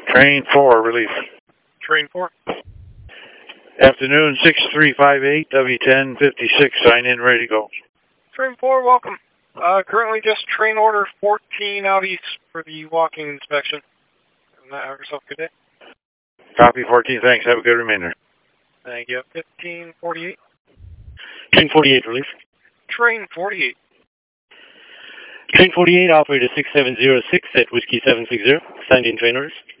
Train 4, relief. Train 4. Afternoon, 6358, W1056, sign in, ready to go. Train 4, welcome. Currently just train order 14 out east for the walking inspection. Have yourself a good day. Copy 14, thanks. Have a good remainder. Thank you. 1548. Train 48, relief. Train 48. Train 48, operator 6706 at Whiskey 760, signed in train orders.